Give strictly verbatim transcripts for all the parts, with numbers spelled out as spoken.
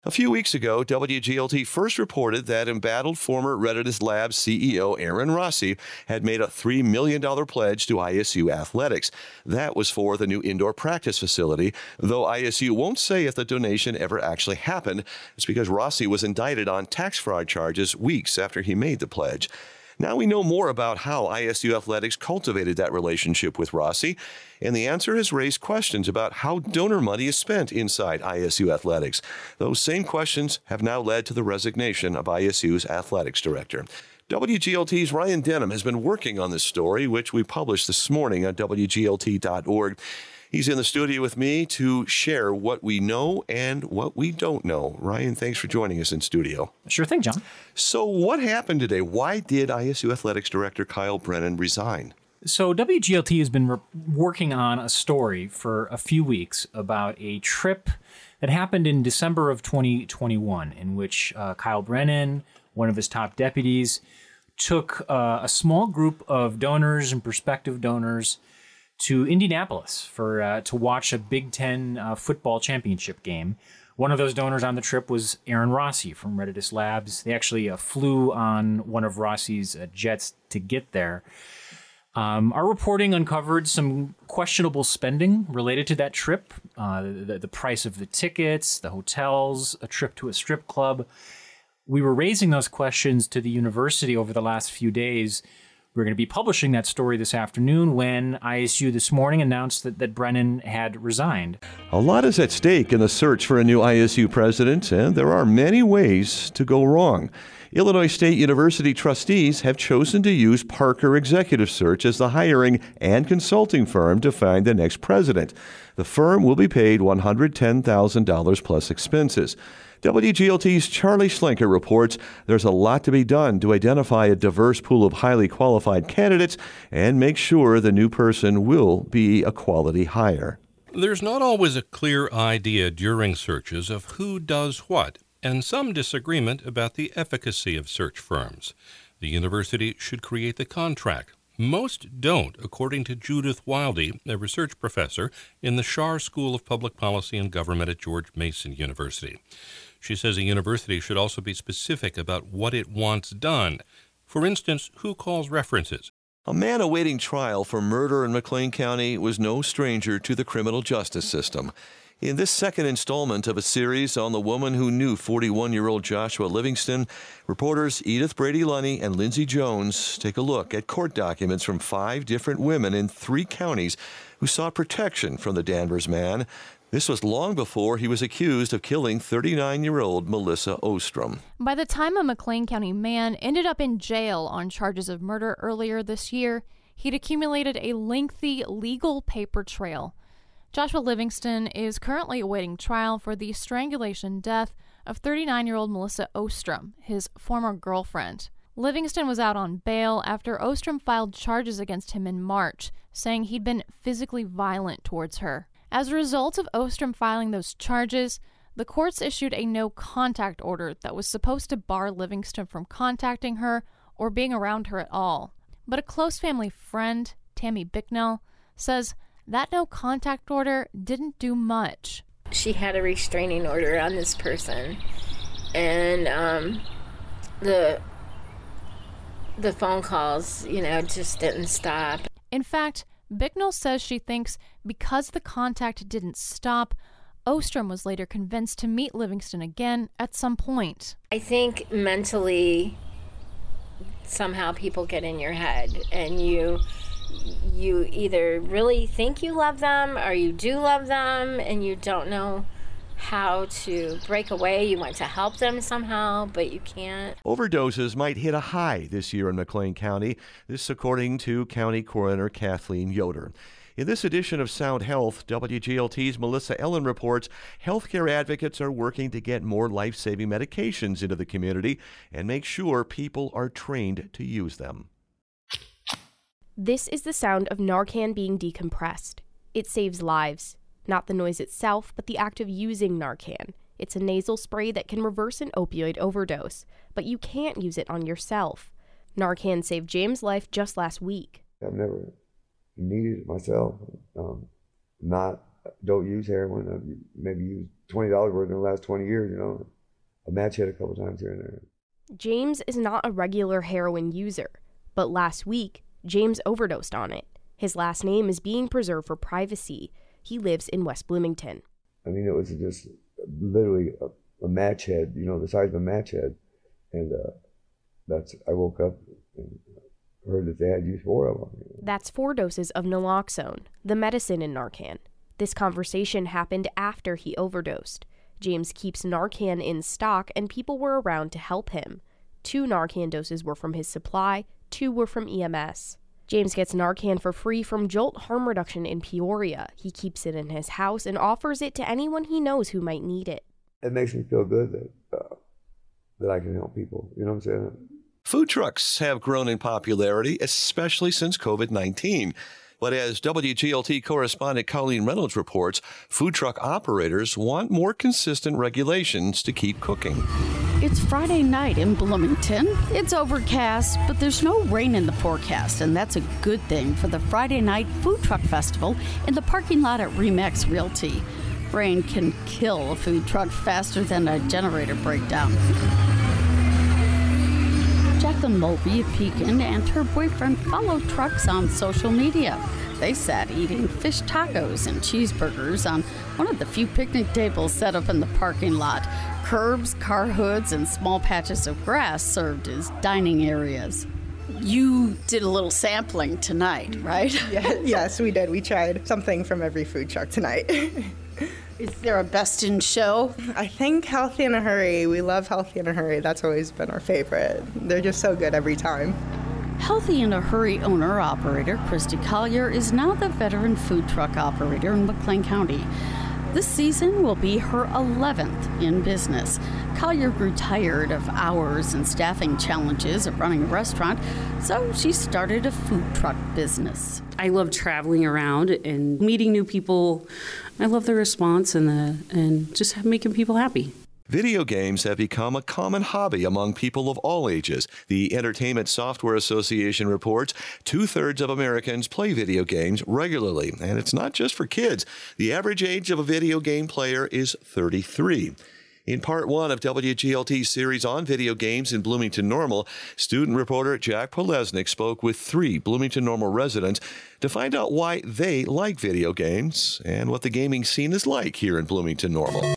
A few weeks ago, W G L T first reported that embattled former Redditors Labs C E O Aaron Rossi had made a three million dollars pledge to I S U athletics. That was for the new indoor practice facility, though I S U won't say if the donation ever actually happened. It's because Rossi was indicted on tax fraud charges weeks after he made the pledge. Now we know more about how I S U Athletics cultivated that relationship with Rossi, and the answer has raised questions about how donor money is spent inside I S U Athletics. Those same questions have now led to the resignation of I S U's athletics director. W G L T's Ryan Denham has been working on this story, which we published this morning on W G L T dot org. He's in the studio with me to share what we know and what we don't know. Ryan, thanks for joining us in studio. Sure thing, John. So what happened today? Why did I S U Athletics Director Kyle Brennan resign? So W G L T has been re- working on a story for a few weeks about a trip that happened in December of twenty twenty-one in which uh, Kyle Brennan, one of his top deputies, took uh, a small group of donors and prospective donors to Indianapolis for uh, to watch a Big Ten uh, football championship game. One of those donors on the trip was Aaron Rossi from Redditors Labs. They actually uh, flew on one of Rossi's uh, jets to get there. Um, our reporting uncovered some questionable spending related to that trip, uh, the, the price of the tickets, the hotels, a trip to a strip club. We were raising those questions to the university over the last few days. We're going to be publishing that story this afternoon when I S U this morning announced that, that Brennan had resigned. A lot is at stake in the search for a new I S U president, and there are many ways to go wrong. Illinois State University trustees have chosen to use Parker Executive Search as the hiring and consulting firm to find the next president. The firm will be paid one hundred ten thousand dollars plus expenses. W G L T's Charlie Schlenker reports there's a lot to be done to identify a diverse pool of highly qualified candidates and make sure the new person will be a quality hire. There's not always a clear idea during searches of who does what, and some disagreement about the efficacy of search firms. The university should create the contract. Most don't, according to Judith Wildy, a research professor in the Schar School of Public Policy and Government at George Mason University. She says a university should also be specific about what it wants done. For instance, who calls references? A man awaiting trial for murder in McLean County was no stranger to the criminal justice system. In this second installment of a series on the woman who knew forty-one-year-old Joshua Livingston, reporters Edith Brady-Lunny and Lindsay Jones take a look at court documents from five different women in three counties who sought protection from the Danvers man. This was long before he was accused of killing thirty-nine-year-old Melissa Ostrom. By the time a McLean County man ended up in jail on charges of murder earlier this year, he'd accumulated a lengthy legal paper trail. Joshua Livingston is currently awaiting trial for the strangulation death of thirty-nine-year-old Melissa Ostrom, his former girlfriend. Livingston was out on bail after Ostrom filed charges against him in March, saying he'd been physically violent towards her. As a result of Ostrom filing those charges, the courts issued a no-contact order that was supposed to bar Livingston from contacting her or being around her at all. But a close family friend, Tammy Bicknell, says that no-contact order didn't do much. She had a restraining order on this person, and um, the the phone calls, you know, just didn't stop. In fact, Bicknell says she thinks because the contact didn't stop, Ostrom was later convinced to meet Livingston again at some point. I think mentally, somehow people get in your head, and you you either really think you love them or you do love them, and you don't know how to break away. You want to help them somehow, but you can't. Overdoses might hit a high this year in McLean County, this according to County Coroner Kathleen Yoder. In this edition of Sound Health, W G L T's Melissa Ellen reports healthcare advocates are working to get more life-saving medications into the community and make sure people are trained to use them. This is the sound of Narcan being decompressed. It saves lives. Not the noise itself, but the act of using Narcan. It's a nasal spray that can reverse an opioid overdose, but you can't use it on yourself. Narcan saved James' life just last week. I've never needed it myself. Um, not don't use heroin. I've maybe used twenty dollars worth in the last twenty years, you know. A match hit a couple times here and there. James is not a regular heroin user, but last week, James overdosed on it. His last name is being preserved for privacy. He lives in West Bloomington. I mean, it was just literally a, a match head, you know, the size of a match head. And uh, that's, I woke up and heard that they had used four of them. That's four doses of naloxone, the medicine in Narcan. This conversation happened after he overdosed. James keeps Narcan in stock, and people were around to help him. Two Narcan doses were from his supply, two were from E M S. James gets Narcan for free from Jolt Harm Reduction in Peoria. He keeps it in his house and offers it to anyone he knows who might need it. It makes me feel good that uh, that I can help people. You know what I'm saying? Food trucks have grown in popularity, especially since covid nineteen. But as W G L T correspondent Colleen Reynolds reports, food truck operators want more consistent regulations to keep cooking. It's Friday night in Bloomington. It's overcast, but there's no rain in the forecast, and that's a good thing for the Friday night food truck festival in the parking lot at Remax Realty. Rain can kill a food truck faster than a generator breakdown. Jacqueline Mulvey of Pekin and her boyfriend follow trucks on social media. They sat eating fish tacos and cheeseburgers on one of the few picnic tables set up in the parking lot. Curbs, car hoods, and small patches of grass served as dining areas. You did a little sampling tonight, right? Yeah, yes, we did. We tried something from every food truck tonight. Is there a best in show? I think Healthy in a Hurry. We love Healthy in a Hurry. That's always been our favorite. They're just so good every time. Healthy in a Hurry owner-operator Christy Collier is now the veteran food truck operator in McLean County. This season will be her eleventh in business. Collier grew tired of hours and staffing challenges of running a restaurant, so she started a food truck business. I love traveling around and meeting new people. I love the response and the and just making people happy. Video games have become a common hobby among people of all ages. The Entertainment Software Association reports two-thirds of Americans play video games regularly, and it's not just for kids. The average age of a video game player is thirty-three. In part one of W G L T's series on video games in Bloomington Normal, student reporter Jack Polesnik spoke with three Bloomington Normal residents to find out why they like video games and what the gaming scene is like here in Bloomington Normal.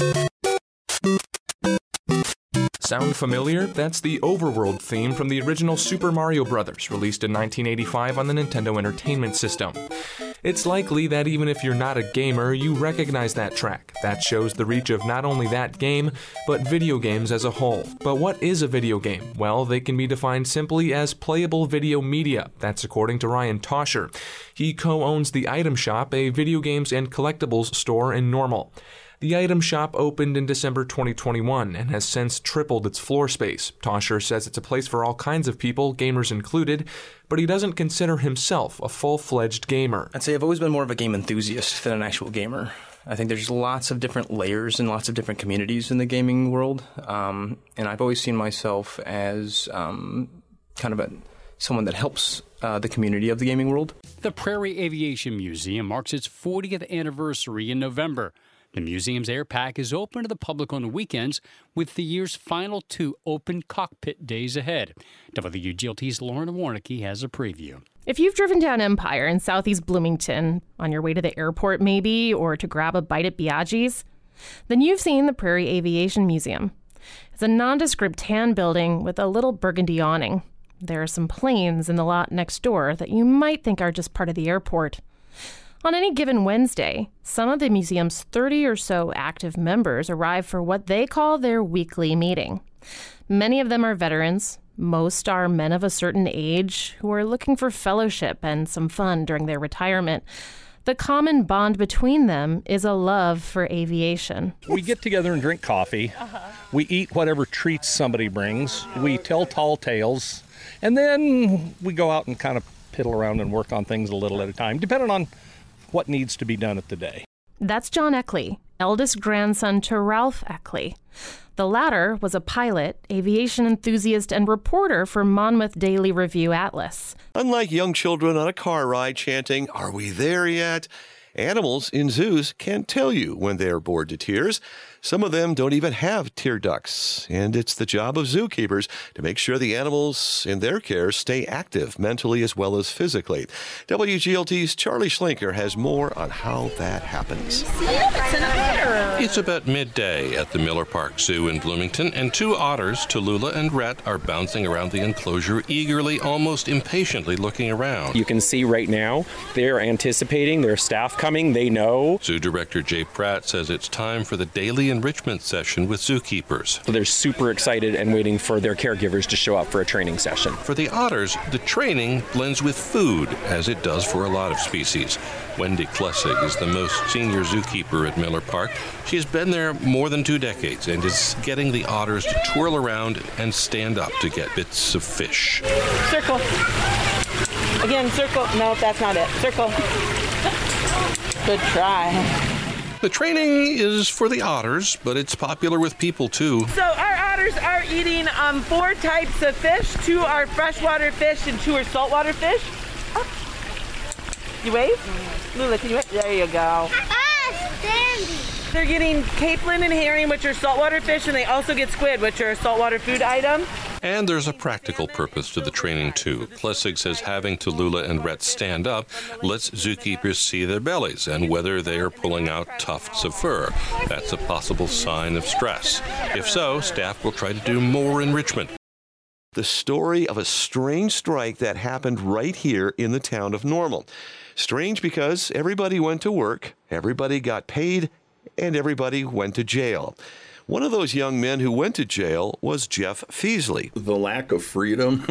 Sound familiar? That's the Overworld theme from the original Super Mario Bros., released in nineteen eighty-five on the Nintendo Entertainment System. It's likely that even if you're not a gamer, you recognize that track. That shows the reach of not only that game, but video games as a whole. But what is a video game? Well, they can be defined simply as playable video media. That's according to Ryan Toscher. He co-owns The Item Shop, a video games and collectibles store in Normal. The Item Shop opened in December twenty twenty-one and has since tripled its floor space. Toscher says it's a place for all kinds of people, gamers included, but he doesn't consider himself a full-fledged gamer. I'd say I've always been more of a game enthusiast than an actual gamer. I think there's lots of different layers and lots of different communities in the gaming world, um, and I've always seen myself as um, kind of a someone that helps uh, the community of the gaming world. The Prairie Aviation Museum marks its fortieth anniversary in November. The museum's air pack is open to the public on the weekends, with the year's final two open cockpit days ahead. W G L T's Lauren Warnicki has a preview. If you've driven down Empire in southeast Bloomington, on your way to the airport maybe, or to grab a bite at Biaggi's, then you've seen the Prairie Aviation Museum. It's a nondescript tan building with a little burgundy awning. There are some planes in the lot next door that you might think are just part of the airport. On any given Wednesday, some of the museum's thirty or so active members arrive for what they call their weekly meeting. Many of them are veterans. Most are men of a certain age who are looking for fellowship and some fun during their retirement. The common bond between them is a love for aviation. We get together and drink coffee. Uh-huh. We eat whatever treats somebody brings. We tell tall tales. And then we go out and kind of piddle around and work on things a little at a time, depending on what needs to be done at the day. That's John Eckley, eldest grandson to Ralph Eckley. The latter was a pilot, aviation enthusiast, and reporter for Monmouth Daily Review Atlas. Unlike young children on a car ride chanting, "Are we there yet?" Animals in zoos can't tell you when they're bored to tears. Some of them don't even have tear ducts, and it's the job of zookeepers to make sure the animals in their care stay active mentally as well as physically. W G L T's Charlie Schlenker has more on how that happens. It's about midday at the Miller Park Zoo in Bloomington, and two otters, Tallulah and Rhett, are bouncing around the enclosure, eagerly, almost impatiently looking around. You can see right now they're anticipating their staff coming. They know. Zoo Director Jay Pratt says it's time for the daily enrichment session with zookeepers. So they're super excited and waiting for their caregivers to show up for a training session. For the otters, the training blends with food, as it does for a lot of species. Wendy Klessig is the most senior zookeeper at Miller Park. She has been there more than two decades and is getting the otters to twirl around and stand up to get bits of fish. Circle. Again, circle. No, that's not it. Circle. Good try. The training is for the otters, but it's popular with people too. So our otters are eating um, four types of fish. Two are freshwater fish and two are saltwater fish. Oh. You wave? Lula, can you wave? There you go. Ah, Sandy. They're getting capelin and herring, which are saltwater fish, and they also get squid, which are a saltwater food item. And there's a practical purpose to the training, too. Klessig says having Tallulah and Rhett stand up lets zookeepers see their bellies and whether they are pulling out tufts of fur. That's a possible sign of stress. If so, staff will try to do more enrichment. The story of a strange strike that happened right here in the town of Normal. Strange because everybody went to work, everybody got paid, and everybody went to jail. One of those young men who went to jail was Jeff Feasley. The lack of freedom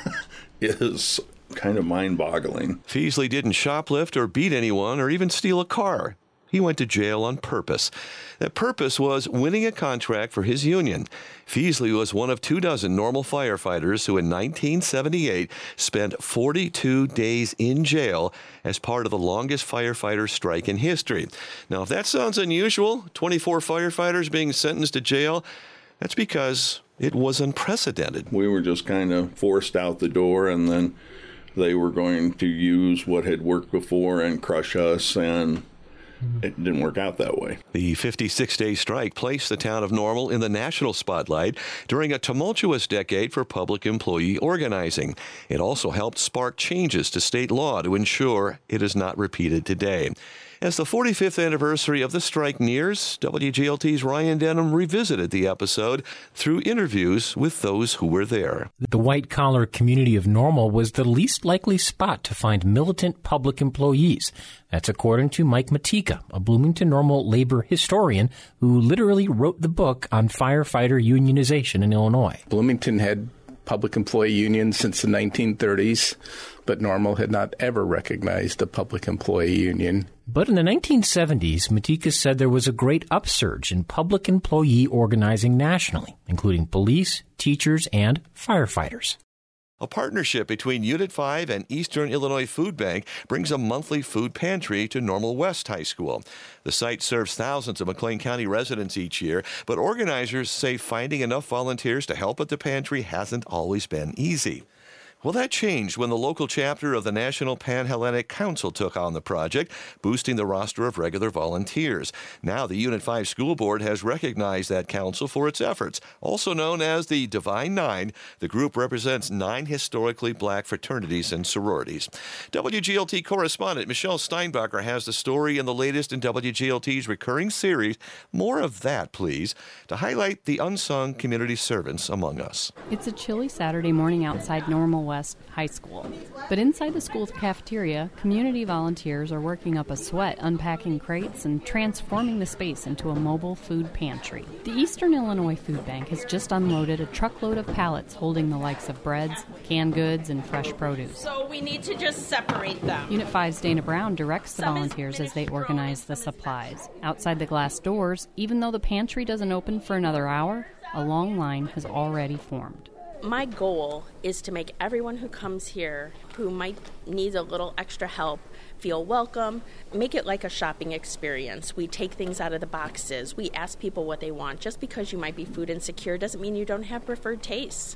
is kind of mind-boggling. Feasley didn't shoplift or beat anyone or even steal a car. He went to jail on purpose. That purpose was winning a contract for his union. Feasley was one of two dozen Normal firefighters who in nineteen seventy-eight spent forty-two days in jail as part of the longest firefighter strike in history. Now, if that sounds unusual, twenty-four firefighters being sentenced to jail, that's because it was unprecedented. We were just kind of forced out the door, and then they were going to use what had worked before and crush us, and it didn't work out that way. The fifty-six day strike placed the town of Normal in the national spotlight during a tumultuous decade for public employee organizing. It also helped spark changes to state law to ensure it is not repeated today. As the forty-fifth anniversary of the strike nears, W G L T's Ryan Denham revisited the episode through interviews with those who were there. The white-collar community of Normal was the least likely spot to find militant public employees. That's according to Mike Matika, a Bloomington Normal labor historian who literally wrote the book on firefighter unionization in Illinois. Bloomington had public employee unions since the nineteen thirties, but Normal had not ever recognized a public employee union. But in the nineteen seventies, Matika said there was a great upsurge in public employee organizing nationally, including police, teachers, and firefighters. A partnership between Unit five and Eastern Illinois Food Bank brings a monthly food pantry to Normal West High School. The site serves thousands of McLean County residents each year, but organizers say finding enough volunteers to help at the pantry hasn't always been easy. Well, that changed when the local chapter of the National Pan-Hellenic Council took on the project, boosting the roster of regular volunteers. Now the Unit five School Board has recognized that council for its efforts. Also known as the Divine Nine, the group represents nine historically black fraternities and sororities. W G L T correspondent Michelle Steinbacher has the story in the latest in W G L T's recurring series, More of That, Please, to highlight the unsung community servants among us. It's a chilly Saturday morning outside Normal West High School. But inside the school's cafeteria, community volunteers are working up a sweat unpacking crates and transforming the space into a mobile food pantry. The Eastern Illinois Food Bank has just unloaded a truckload of pallets holding the likes of breads, canned goods, and fresh produce. So we need to just separate them. Unit five's Dana Brown directs the volunteers as they organize the supplies. Outside the glass doors, even though the pantry doesn't open for another hour, a long line has already formed. My goal is to make everyone who comes here who might need a little extra help feel welcome, make it like a shopping experience. We take things out of the boxes. We ask people what they want. Just because you might be food insecure doesn't mean you don't have preferred tastes.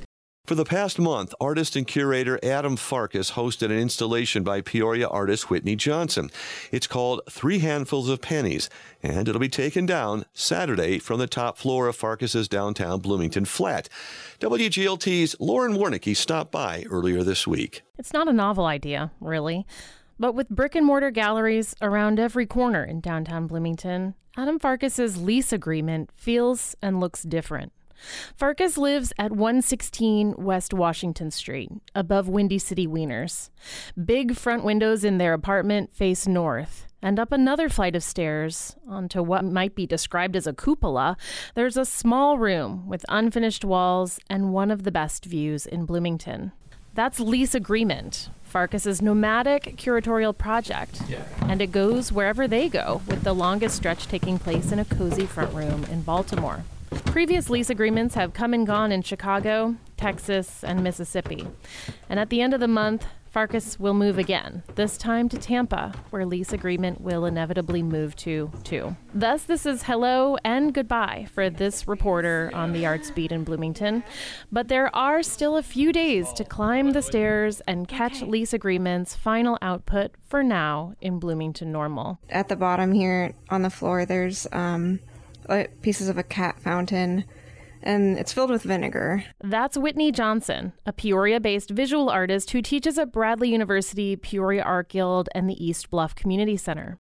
For the past month, artist and curator Adam Farkas hosted an installation by Peoria artist Whitney Johnson. It's called Three Handfuls of Pennies, and it'll be taken down Saturday from the top floor of Farkas's downtown Bloomington flat. W G L T's Lauren Warnicki stopped by earlier this week. It's not a novel idea, really. But with brick and mortar galleries around every corner in downtown Bloomington, Adam Farkas's lease agreement feels and looks different. Farkas lives at one sixteen West Washington Street, above Windy City Wieners. Big front windows in their apartment face north, and up another flight of stairs onto what might be described as a cupola, there's a small room with unfinished walls and one of the best views in Bloomington. That's Lease Agreement, Farkas's nomadic curatorial project, yeah. And it goes wherever they go, with the longest stretch taking place in a cozy front room in Baltimore. Previous lease agreements have come and gone in Chicago, Texas, and Mississippi. And at the end of the month, Farkas will move again, this time to Tampa, where lease agreement will inevitably move to, too. Thus, this is hello and goodbye for this reporter on the Arts Beat in Bloomington. But there are still a few days to climb the stairs and catch lease agreement's final output for now in Bloomington Normal. At the bottom here on the floor, there's um, pieces of a cat fountain, and it's filled with vinegar. That's Whitney Johnson, a Peoria-based visual artist who teaches at Bradley University, Peoria Art Guild, and the East Bluff Community Center.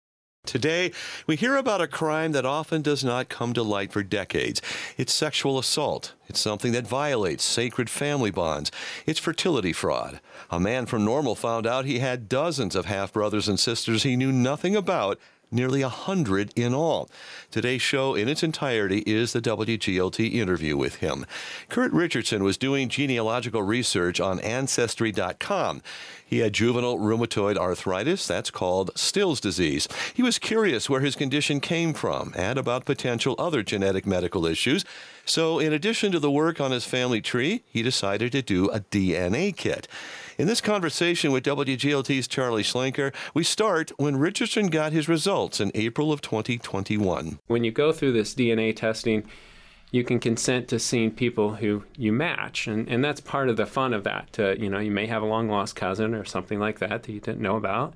Today, we hear about a crime that often does not come to light for decades. It's sexual assault. It's something that violates sacred family bonds. It's fertility fraud. A man from Normal found out he had dozens of half-brothers and sisters he knew nothing about, nearly a hundred in all. Today's show in its entirety is the W G L T interview with him. Kurt Richardson was doing genealogical research on Ancestry dot com. He had juvenile rheumatoid arthritis, that's called Still's disease. He was curious where his condition came from and about potential other genetic medical issues. So in addition to the work on his family tree, he decided to do a D N A kit. In this conversation with W G L T's Charlie Schlenker, we start when Richardson got his results in April of twenty twenty-one. When you go through this D N A testing, you can consent to seeing people who you match, and, and that's part of the fun of that. Uh, you know, you may have a long-lost cousin or something like that that you didn't know about.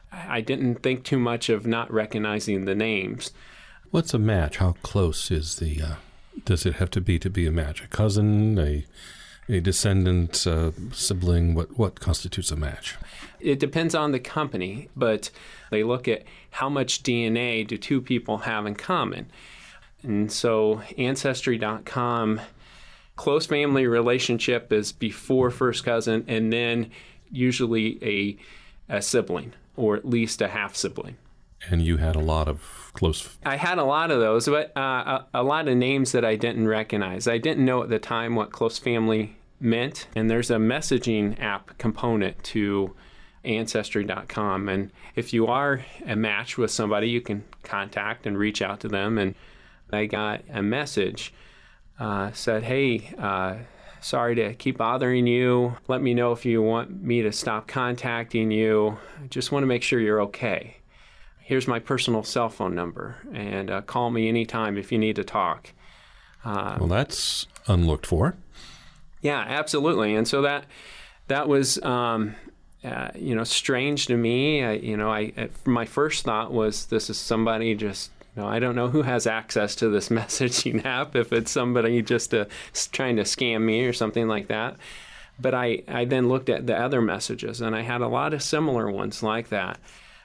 I didn't think too much of not recognizing the names. What's a match? How close is the, uh, does it have to be to be a match? A cousin, a a descendant, uh, sibling? What, what constitutes a match? It depends on the company, but they look at how much D N A do two people have in common. And so Ancestry dot com, close family relationship is before first cousin, and then usually a, a sibling, or at least a half-sibling. And you had a lot of close... I had a lot of those, but uh, a, a lot of names that I didn't recognize. I didn't know at the time what close family meant, and there's a messaging app component to Ancestry dot com. And if you are a match with somebody, you can contact and reach out to them. And I got a message, uh, said, hey, uh, sorry to keep bothering you. Let me know if you want me to stop contacting you. I just want to make sure you're okay. Here's my personal cell phone number, and uh, call me anytime if you need to talk. Uh, well, that's unlooked for. Yeah, absolutely. And so that that was, um, uh, you know, strange to me. I, you know, I my first thought was, this is somebody just, you know, I don't know who has access to this messaging app, if it's somebody just uh, trying to scam me or something like that. But I, I then looked at the other messages, and I had a lot of similar ones like that.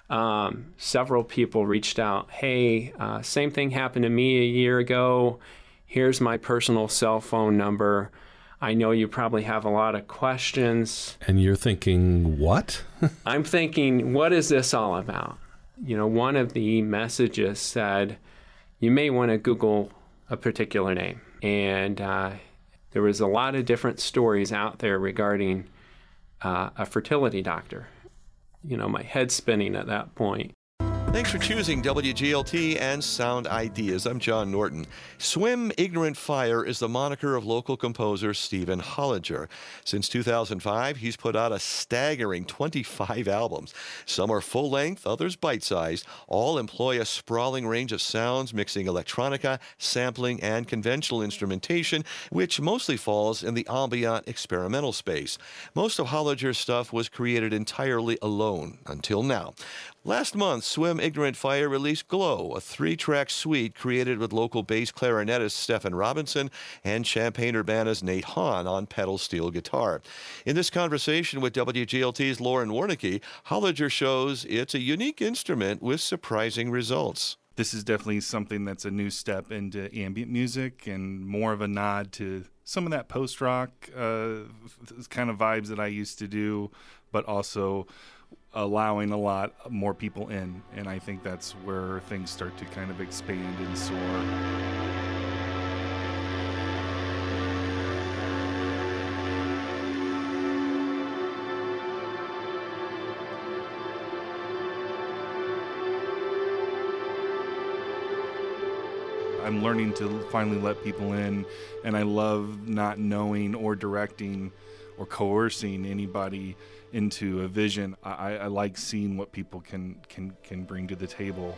Um, several people reached out, hey, uh, same thing happened to me a year ago. Here's my personal cell phone number. I know you probably have a lot of questions. And you're thinking, what? I'm thinking, what is this all about? You know, one of the messages said, you may want to Google a particular name. And uh, there was a lot of different stories out there regarding uh, a fertility doctor. You know, my head's spinning at that point. Thanks for choosing W G L T and Sound Ideas. I'm John Norton. Swim Ignorant Fire is the moniker of local composer Stephen Hollinger. Since two thousand five, he's put out a staggering twenty-five albums. Some are full-length, others bite-sized. All employ a sprawling range of sounds, mixing electronica, sampling, and conventional instrumentation, which mostly falls in the ambient experimental space. Most of Hollinger's stuff was created entirely alone, until now. Last month, Swim Ignorant Fire released Glow, a three-track suite created with local bass clarinetist Stephen Robinson and Champaign-Urbana's Nate Hahn on pedal steel guitar. In this conversation with W G L T's Lauren Warnicki, Hollinger shows it's a unique instrument with surprising results. This is definitely something that's a new step into ambient music and more of a nod to some of that post-rock uh, kind of vibes that I used to do, but also allowing a lot more people in, and I think that's where things start to kind of expand and soar. I'm learning to finally let people in, and I love not knowing or directing or coercing anybody into a vision. I, I like seeing what people can, can, can bring to the table.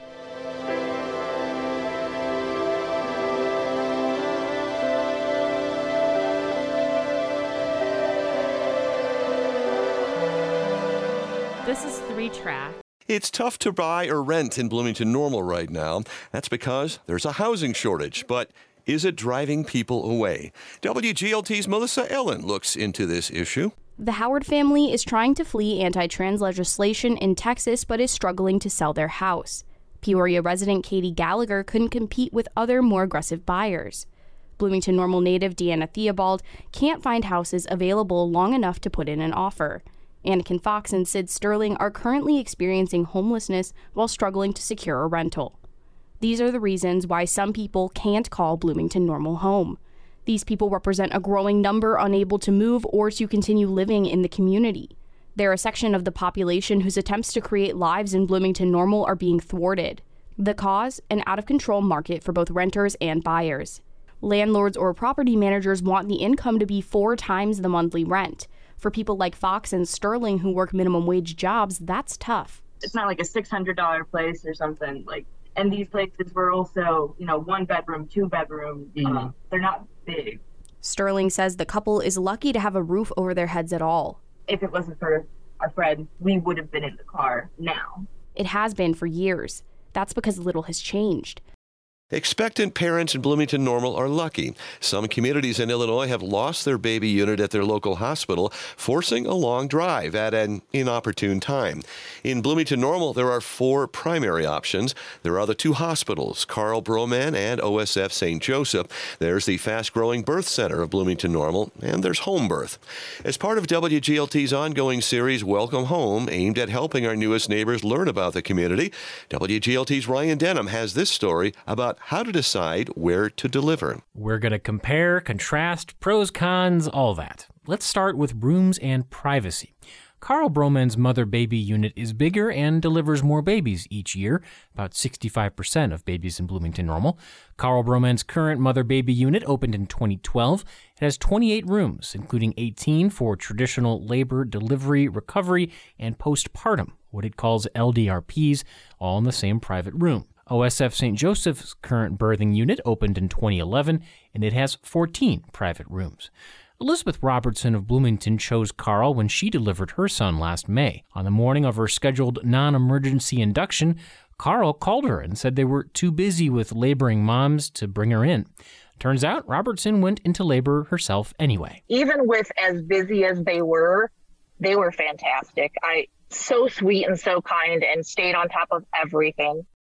This is three track. It's tough to buy or rent in Bloomington Normal right now. That's because there's a housing shortage, but is it driving people away? W G L T's Melissa Ellen looks into this issue. The Howard family is trying to flee anti-trans legislation in Texas, but is struggling to sell their house. Peoria resident Katie Gallagher couldn't compete with other more aggressive buyers. Bloomington Normal native Deanna Theobald can't find houses available long enough to put in an offer. Anakin Fox and Sid Sterling are currently experiencing homelessness while struggling to secure a rental. These are the reasons why some people can't call Bloomington Normal home. These people represent a growing number unable to move or to continue living in the community. They're a section of the population whose attempts to create lives in Bloomington Normal are being thwarted. The cause? An out-of-control market for both renters and buyers. Landlords or property managers want the income to be four times the monthly rent. For people like Fox and Sterling who work minimum wage jobs, that's tough. It's not like a six hundred dollars place or something. Like, and these places were also, you know, one bedroom, two bedroom. Mm-hmm. Uh, they're not big. Sterling says the couple is lucky to have a roof over their heads at all. If it wasn't for our friend, we would have been in the car now. It has been for years. That's because little has changed. Expectant parents in Bloomington Normal are lucky. Some communities in Illinois have lost their baby unit at their local hospital, forcing a long drive at an inopportune time. In Bloomington Normal, there are four primary options. There are the two hospitals, Carl Broman and O S F Saint Joseph. There's the fast-growing birth center of Bloomington Normal, and there's home birth. As part of W G L T's ongoing series, Welcome Home, aimed at helping our newest neighbors learn about the community, W G L T's Ryan Denham has this story about how to decide where to deliver. We're going to compare, contrast, pros, cons, all that. Let's start with rooms and privacy. Carl Broman's mother-baby unit is bigger and delivers more babies each year, about sixty-five percent of babies in Bloomington Normal. Carl Broman's current mother-baby unit opened in twenty twelve. It has twenty-eight rooms, including eighteen for traditional labor, delivery, recovery, and postpartum, what it calls L D R Ps, all in the same private room. O S F Saint Joseph's current birthing unit opened in twenty eleven, and it has fourteen private rooms. Elizabeth Robertson of Bloomington chose Carl when she delivered her son last May. On the morning of her scheduled non-emergency induction, Carl called her and said they were too busy with laboring moms to bring her in. Turns out Robertson went into labor herself anyway. Even with as busy as they were, they were fantastic. I so sweet and so kind and stayed on top of everything.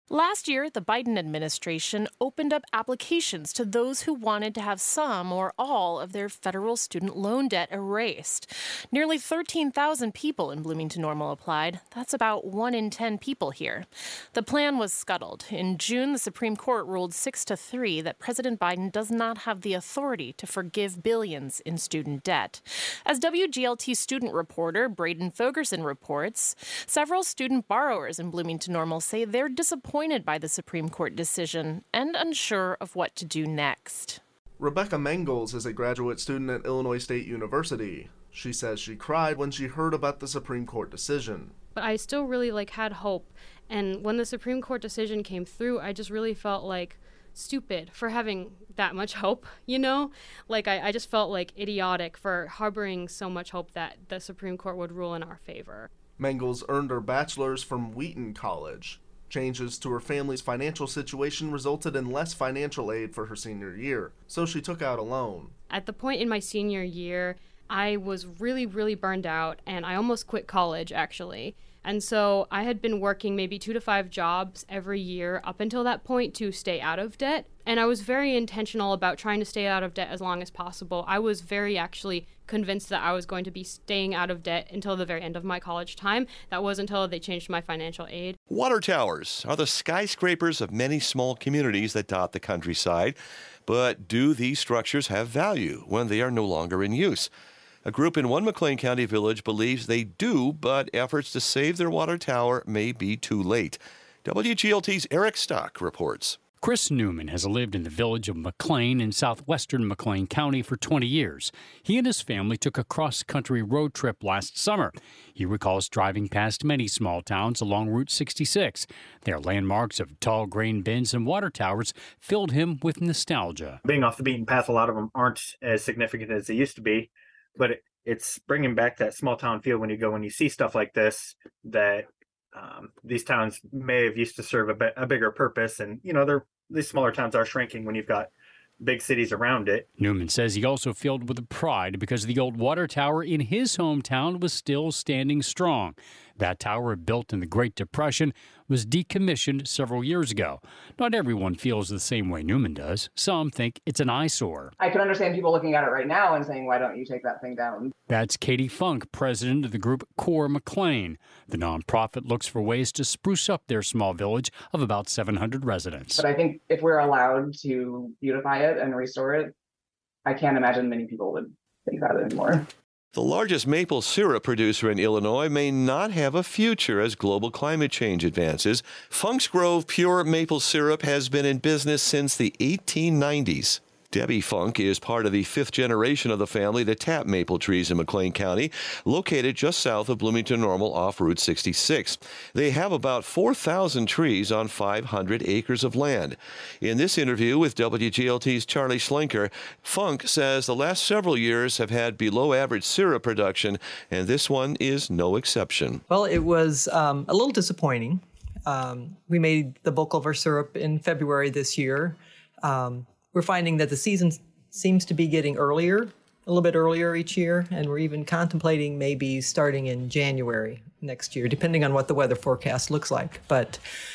Last year, the Biden administration opened up applications to those who wanted to have some or all of their federal student loan debt erased. Nearly thirteen thousand people in Bloomington Normal applied. That's about one in ten people here. The plan was scuttled. In June, the Supreme Court ruled six to three that President Biden does not have the authority to forgive billions in student debt. As W G L T student reporter Braden Fogerson reports, several student borrowers in Bloomington Normal say they're disappointed by the Supreme Court decision and unsure of what to do next. Rebecca Mangels is a graduate student at Illinois State University. She says she cried when she heard about the Supreme Court decision. But I still really like had hope, and when the Supreme Court decision came through, I just really felt like stupid for having that much hope, you know? Like I, I just felt like idiotic for harboring so much hope that the Supreme Court would rule in our favor. Mangels earned her bachelor's from Wheaton College. Changes to her family's financial situation resulted in less financial aid for her senior year, so she took out a loan. At the point in my senior year, I was really, really burned out, and I almost quit college, actually. And so I had been working maybe two to five jobs every year up until that point to stay out of debt. And I was very intentional about trying to stay out of debt as long as possible. I was very actually convinced that I was going to be staying out of debt until the very end of my college time. That was until they changed my financial aid. Water towers are the skyscrapers of many small communities that dot the countryside. But do these structures have value when they are no longer in use? A group in one McLean County village believes they do, but efforts to save their water tower may be too late. W G L T's Eric Stock reports. Chris Newman has lived in the village of McLean in southwestern McLean County for twenty years. He and his family took a cross-country road trip last summer. He recalls driving past many small towns along Route sixty-six. Their landmarks of tall grain bins and water towers filled him with nostalgia. Being off the beaten path, a lot of them aren't as significant as they used to be, but it, it's bringing back that small town feel when you go and you see stuff like this, that Um, these towns may have used to serve a, bi- a bigger purpose, and you know, they're these smaller towns are shrinking when you've got big cities around it. Newman says he also filled with pride because the old water tower in his hometown was still standing strong. That tower, built in the Great Depression, was decommissioned several years ago. Not everyone feels the same way Newman does. Some think it's an eyesore. I can understand people looking at it right now and saying, why don't you take that thing down? That's Katie Funk, president of the group Core McLean. The nonprofit looks for ways to spruce up their small village of about seven hundred residents. But I think if we're allowed to beautify it and restore it, I can't imagine many people would think that anymore. The largest maple syrup producer in Illinois may not have a future as global climate change advances. Funk's Grove Pure Maple Syrup has been in business since the eighteen nineties. Debbie Funk is part of the fifth generation of the family that tap maple trees in McLean County, located just south of Bloomington Normal off Route sixty-six. They have about four thousand trees on five hundred acres of land. In this interview with W G L T's Charlie Schlenker, Funk says the last several years have had below average syrup production, and this one is no exception. Well, it was um, a little disappointing. Um, we made the bulk of our syrup in February this year. Um, We're finding that the season seems to be getting earlier, a little bit earlier each year, and we're even contemplating maybe starting in January next year, depending on what the weather forecast looks like. But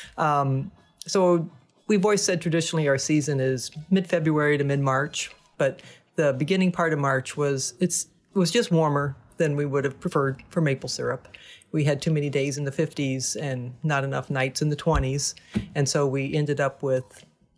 um, so we've always said traditionally our season is mid-February to mid-March, but the beginning part of March was it's it was just warmer than we would have preferred for maple syrup. We had too many days in the fifties and not enough nights in the twenties, and so we ended up with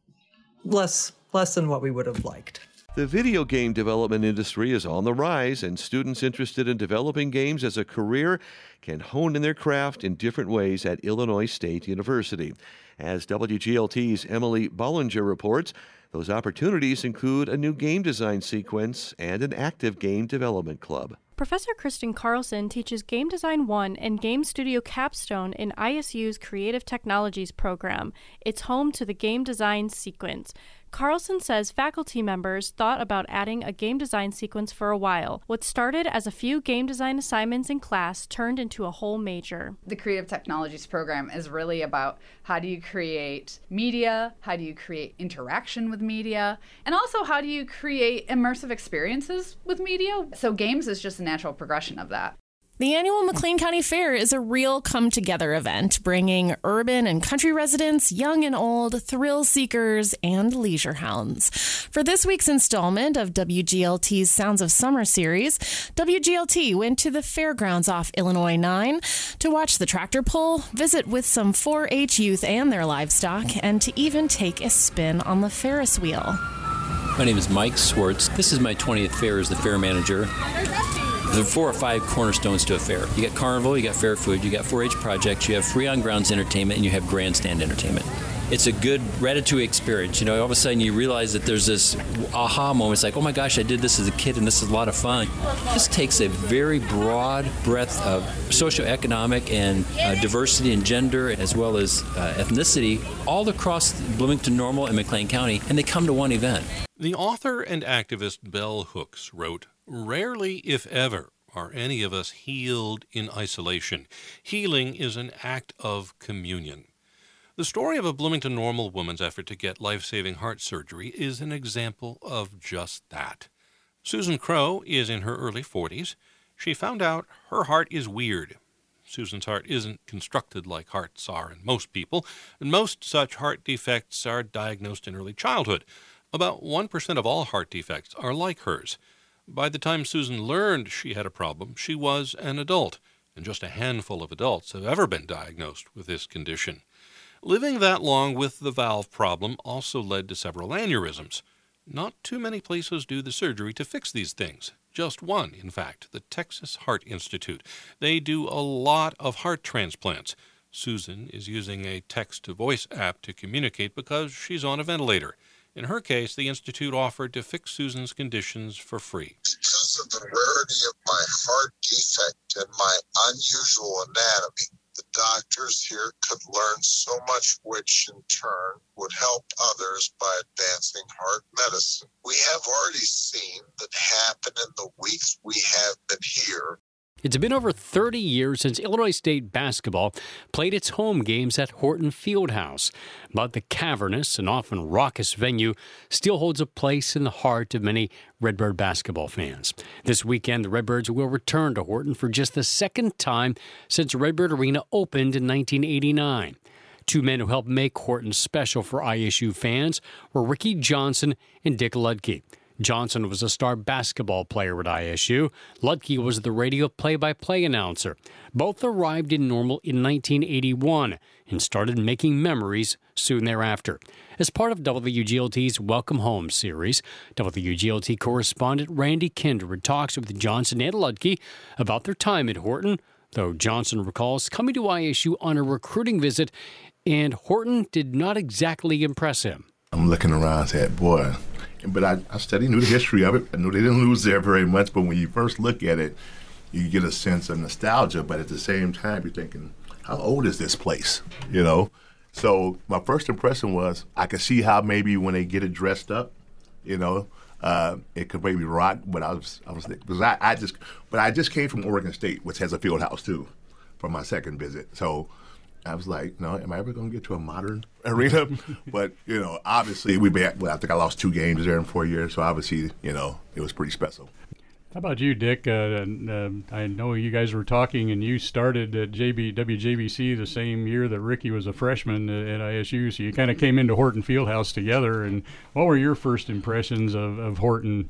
less less than what we would have liked. The video game development industry is on the rise, and students interested in developing games as a career can hone in their craft in different ways at Illinois State University. As W G L T's Emily Bollinger reports, those opportunities include a new game design sequence and an active game development club. Professor Kristen Carlson teaches Game Design one and Game Studio Capstone in I S U's Creative Technologies program. It's home to the Game Design Sequence. Carlson says faculty members thought about adding a game design sequence for a while. What started as a few game design assignments in class turned into a whole major. The Creative Technologies program is really about how do you create media, how do you create interaction with media, and also how do you create immersive experiences with media. So games is just a natural progression of that. The annual McLean County Fair is a real come-together event, bringing urban and country residents, young and old, thrill seekers, and leisure hounds. For this week's installment of W G L T's Sounds of Summer series, W G L T went to the fairgrounds off Illinois nine to watch the tractor pull, visit with some four H youth and their livestock, and to even take a spin on the Ferris wheel. My name is Mike Swartz. This is my twentieth fair as the fair manager. There are four or five cornerstones to a fair. You got carnival, you got fair food, you got four H projects, you have free on-grounds entertainment, and you have grandstand entertainment. It's a good ratatouille experience. You know, all of a sudden you realize that there's this aha moment. It's like, oh my gosh, I did this as a kid, and this is a lot of fun. This takes a very broad breadth of socioeconomic and uh, diversity and gender, as well as uh, ethnicity, all across Bloomington, Normal, and McLean County, and they come to one event. The author and activist Bell Hooks wrote, "Rarely, if ever, are any of us healed in isolation. Healing is an act of communion." The story of a Bloomington Normal woman's effort to get life-saving heart surgery is an example of just that. Susan Crow is in her early forties. She found out her heart is weird. Susan's heart isn't constructed like hearts are in most people, and most such heart defects are diagnosed in early childhood. About one percent of all heart defects are like hers. By the time Susan learned she had a problem, she was an adult, and just a handful of adults have ever been diagnosed with this condition. Living that long with the valve problem also led to several aneurysms. Not too many places do the surgery to fix these things. Just one, in fact, the Texas Heart Institute. They do a lot of heart transplants. Susan is using a text-to-voice app to communicate because she's on a ventilator. In her case, the Institute offered to fix Susan's conditions for free. Because of the rarity of my heart defect and my unusual anatomy, the doctors here could learn so much, which in turn would help others by advancing heart medicine. We have already seen that happen in the weeks we have been here. It's been over thirty years since Illinois State basketball played its home games at Horton Fieldhouse, but the cavernous and often raucous venue still holds a place in the heart of many Redbird basketball fans. This weekend, the Redbirds will return to Horton for just the second time since Redbird Arena opened in nineteen eighty-nine. Two men who helped make Horton special for I S U fans were Ricky Johnson and Dick Ludke. Johnson was a star basketball player at I S U. Ludke was the radio play-by-play announcer. Both arrived in Normal in nineteen eighty-one and started making memories soon thereafter. As part of W G L T's Welcome Home series, W G L T correspondent Randy Kindred talks with Johnson and Ludke about their time at Horton, though Johnson recalls coming to I S U on a recruiting visit, and Horton did not exactly impress him. I'm looking around and said, boy, but I, I studied, knew the history of it. I knew they didn't lose there very much, but when you first look at it, you get a sense of nostalgia, but at the same time, you're thinking, how old is this place, you know? So my first impression was I could see how maybe when they get it dressed up, you know, uh, it could maybe rock, but I was, I was, because I, I just, but I just came from Oregon State, which has a field house too, for my second visit. So I was like, no, am I ever going to get to a modern arena? But, you know, obviously, we well, I think I lost two games there in four years, so obviously, you know, it was pretty special. How about you, Dick? Uh, uh, I know you guys were talking, and you started at J B, W J B C the same year that Ricky was a freshman at I S U, so you kind of came into Horton Fieldhouse together. And what were your first impressions of, of Horton?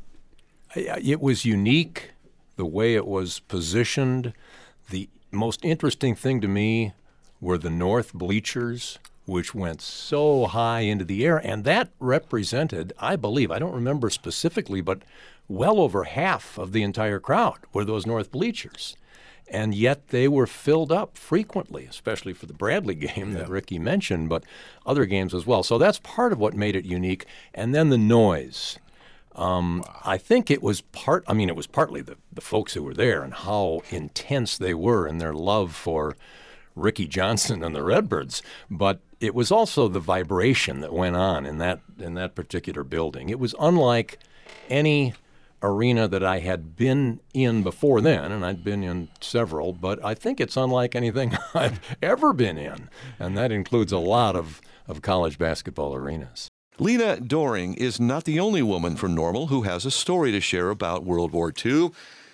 It was unique, the way it was positioned. The most interesting thing to me were the north bleachers, which went so high into the air, and that represented, I believe, I don't remember specifically, but well over half of the entire crowd were those north bleachers. And yet they were filled up frequently, especially for the Bradley game that yeah. Ricky mentioned, but other games as well. So that's part of what made it unique. And then the noise. Um, wow. I think it was part, I mean, it was partly the, the folks who were there and how intense they were in their love for Ricky Johnson and the Redbirds, but it was also the vibration that went on in that in that particular building. It was unlike any arena that I had been in before then, and I'd been in several, but I think it's unlike anything I've ever been in, and that includes a lot of, of college basketball arenas. Lena Doring is not the only woman from Normal who has a story to share about World War Two.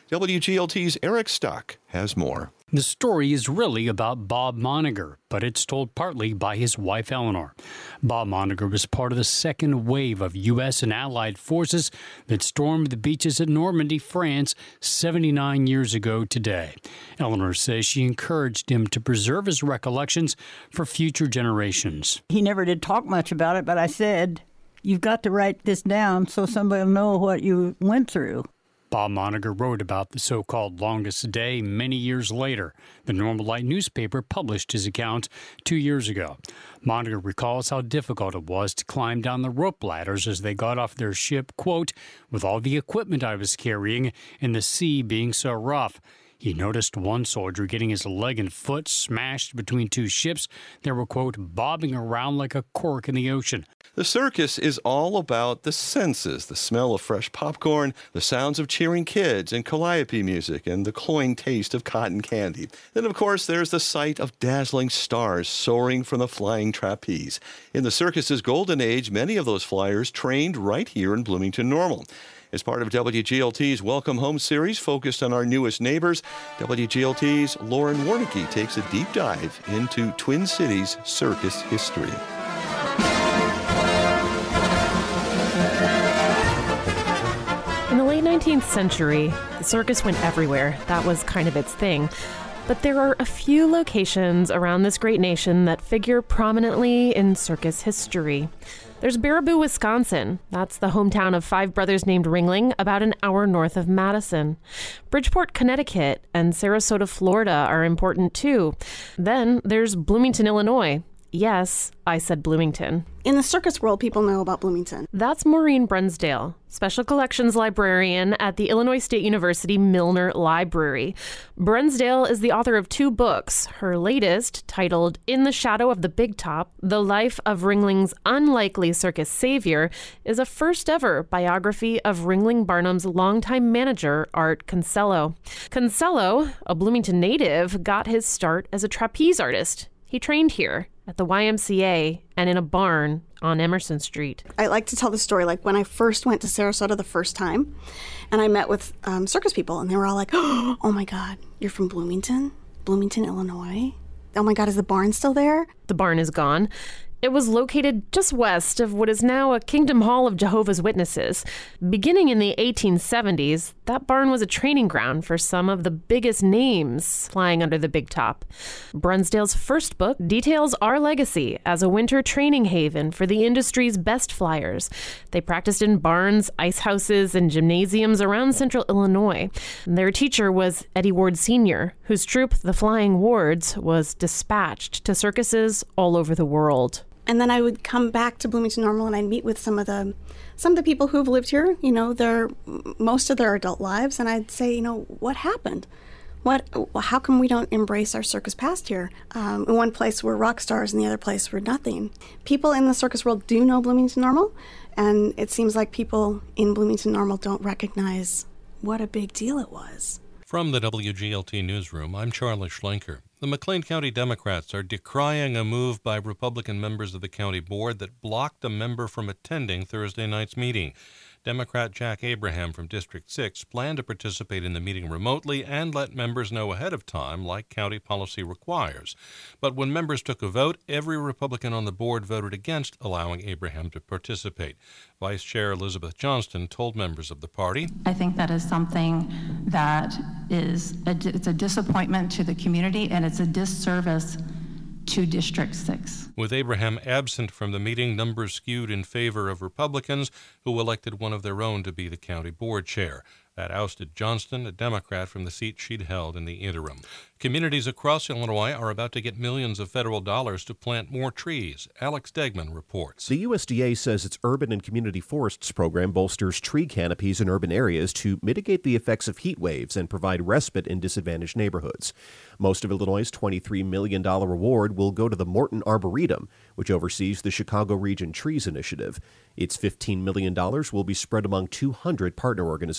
W G L T's Eric Stock has more. The story is really about Bob Moninger, but it's told partly by his wife, Eleanor. Bob Moninger was part of the second wave of U S and Allied forces that stormed the beaches at Normandy, France, seventy-nine years ago today. Eleanor says she encouraged him to preserve his recollections for future generations. He never did talk much about it, but I said, you've got to write this down so somebody will know what you went through. Bob Moninger wrote about the so-called longest day many years later. The Normal Light newspaper published his account two years ago. Moninger recalls how difficult it was to climb down the rope ladders as they got off their ship, quote, with all the equipment I was carrying and the sea being so rough. He noticed one soldier getting his leg and foot smashed between two ships that were, quote, bobbing around like a cork in the ocean. The circus is all about the senses, the smell of fresh popcorn, the sounds of cheering kids and calliope music, and the cloying taste of cotton candy. Then, of course, there's the sight of dazzling stars soaring from the flying trapeze. In the circus's golden age, many of those flyers trained right here in Bloomington Normal. As part of W G L T's Welcome Home series focused on our newest neighbors, W G L T's Lauren Warnicki takes a deep dive into Twin Cities circus history. In the late nineteenth century, the circus went everywhere. That was kind of its thing. But there are a few locations around this great nation that figure prominently in circus history. There's Baraboo, Wisconsin. That's the hometown of five brothers named Ringling, about an hour north of Madison. Bridgeport, Connecticut, and Sarasota, Florida are important too. Then there's Bloomington, Illinois. Yes, I said Bloomington. In the circus world, people know about Bloomington. That's Maureen Brunsdale, Special Collections Librarian at the Illinois State University Milner Library. Brunsdale is the author of two books. Her latest, titled In the Shadow of the Big Top, The Life of Ringling's Unlikely Circus Savior, is a first-ever biography of Ringling Barnum's longtime manager, Art Consello. Consello, a Bloomington native, got his start as a trapeze artist. He trained here at the Y M C A and in a barn on Emerson Street. I like to tell the story like when I first went to Sarasota the first time and I met with um, circus people and they were all like, oh my God, you're from Bloomington? Bloomington, Illinois? Oh my God, is the barn still there? The barn is gone. It was located just west of what is now a Kingdom Hall of Jehovah's Witnesses. Beginning in the eighteen seventies, that barn was a training ground for some of the biggest names flying under the big top. Brunsdale's first book details our legacy as a winter training haven for the industry's best flyers. They practiced in barns, ice houses, and gymnasiums around central Illinois. Their teacher was Eddie Ward Senior, whose troupe, the Flying Wards, was dispatched to circuses all over the world. And then I would come back to Bloomington Normal and I'd meet with some of the some of the people who've lived here, you know, their most of their adult lives, and I'd say, you know, what happened? What? How come we don't embrace our circus past here? Um, in one place we're rock stars, and the other place we're nothing. People in the circus world do know Bloomington Normal, and it seems like people in Bloomington Normal don't recognize what a big deal it was. From the W G L T Newsroom, I'm Charlie Schlenker. The McLean County Democrats are decrying a move by Republican members of the county board that blocked a member from attending Thursday night's meeting. Democrat Jack Abraham from District six planned to participate in the meeting remotely and let members know ahead of time, like county policy requires. But when members took a vote, every Republican on the board voted against allowing Abraham to participate. Vice Chair Elizabeth Johnston told members of the party, I think that is something that is a, it's a disappointment to the community, and it's a disservice to District six. With Abraham absent from the meeting, numbers skewed in favor of Republicans, who elected one of their own to be the county board chair. That ousted Johnston, a Democrat, from the seat she'd held in the interim. Communities across Illinois are about to get millions of federal dollars to plant more trees. Alex Degman reports. The U S D A says its Urban and Community Forests program bolsters tree canopies in urban areas to mitigate the effects of heat waves and provide respite in disadvantaged neighborhoods. Most of Illinois' twenty-three million dollars reward will go to the Morton Arboretum, which oversees the Chicago Region Trees Initiative. Its fifteen million dollars will be spread among two hundred partner organizations.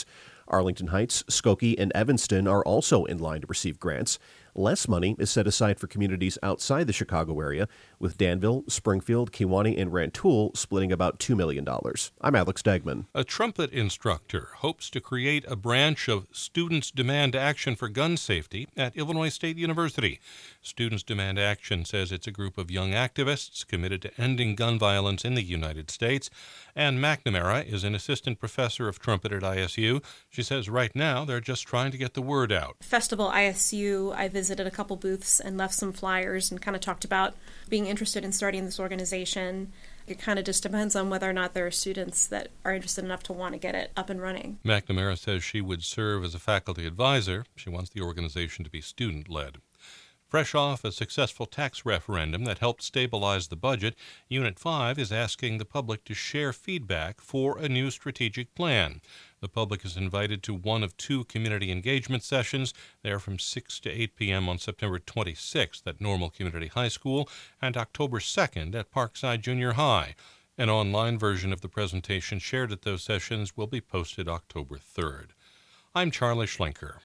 grants. Arlington Heights, Skokie, and Evanston are also in line to receive grants. Less money is set aside for communities outside the Chicago area, with Danville, Springfield, Kewanee, and Rantoul splitting about two million dollars. I'm Alex Degman. A trumpet instructor hopes to create a branch of Students Demand Action for Gun Safety at Illinois State University. Students Demand Action says it's a group of young activists committed to ending gun violence in the United States. Ann McNamara is an assistant professor of trumpet at I S U. She says right now they're just trying to get the word out. Festival I S U, I visited a couple booths and left some flyers and kind of talked about being interested in starting this organization. It kind of just depends on whether or not there are students that are interested enough to want to get it up and running. McNamara says she would serve as a faculty advisor. She wants the organization to be student-led. Fresh off a successful tax referendum that helped stabilize the budget, Unit five is asking the public to share feedback for a new strategic plan. The public is invited to one of two community engagement sessions. They are from six to eight p.m. on September twenty-sixth at Normal Community High School and October second at Parkside Junior High. An online version of the presentation shared at those sessions will be posted October third. I'm Charlie Schlenker.